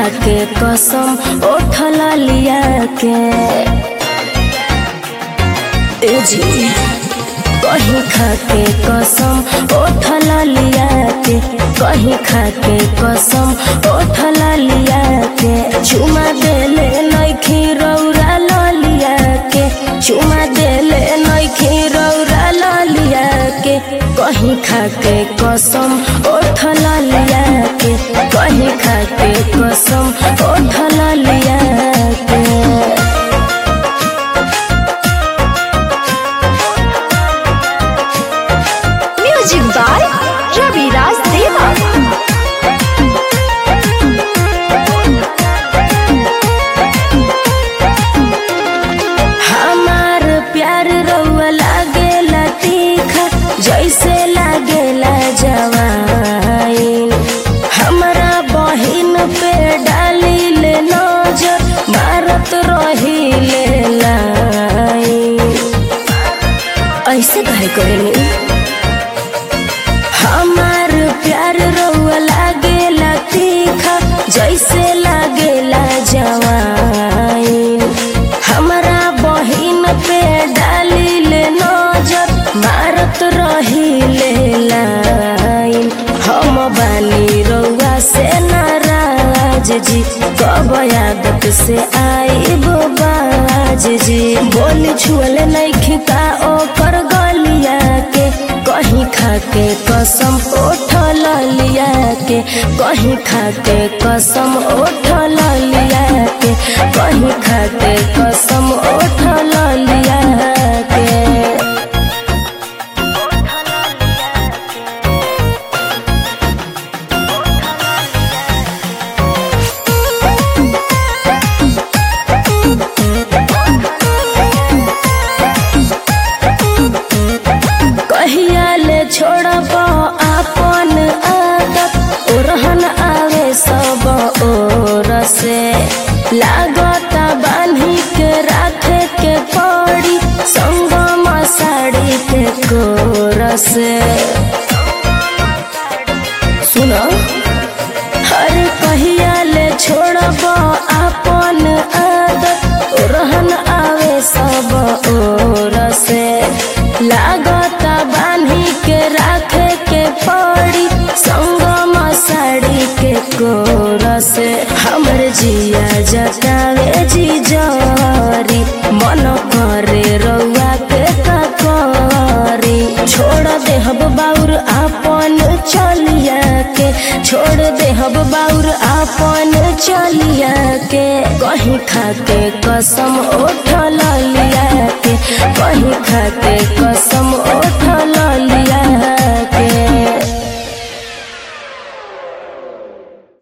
खा के कसम उठल लिया के ए जी कहीं खा के कसम उठल लिया के कहीं खा के कसम उठल लिया के चुमा देले नइखी रौरा लिया के चुमा देले नइखी रौरा लिया के कहीं खा के कसम उठल लिया के कहीं खा के कसम उठल लिया के म्यूजिक बाय रविराज देवा। हमार प्यार रउआ लागेला तीखा जैसे लागेला जवाइन हमरा बहिन पे डाली ले नजर मारत रही ले लाइन ऐसे कहे करेनी हमार प्यार रउआ लागेला तीखा जैसे लागेला जवाइन हमरा बहिन पे डाली ले नजर मारत रही ले लाइन हम बानी रउआ से नाराज जी कब आदत से आईब बाज जी बोली छुअल नइखी का ओकर गलिया के कहीं खा के कसम उठल लिया के कहीं खा के कसम उठल लिया के कहीं खा के कसम उठल लिया के कहिया ले छोड़ब आपन आदत ओरहन आवे सब ओर से लागत बांधी के राखे के पड़ी संगम साड़ी के कोर से सुनो हर कहिया ले छोड़ब आपन आदत ओरहन आवे सब ओर से लागत बांधी के राखे के पड़ी संगम साड़ी के कोर से हमर जिया जतावे जी जरी मन करे रउआ के करी छोड़ देहब बाउर आपन चलिया के छोड़ देहब बाउर आपन चलिया के कहीं खा के कसम उठल लिया के कहीं खा के कसम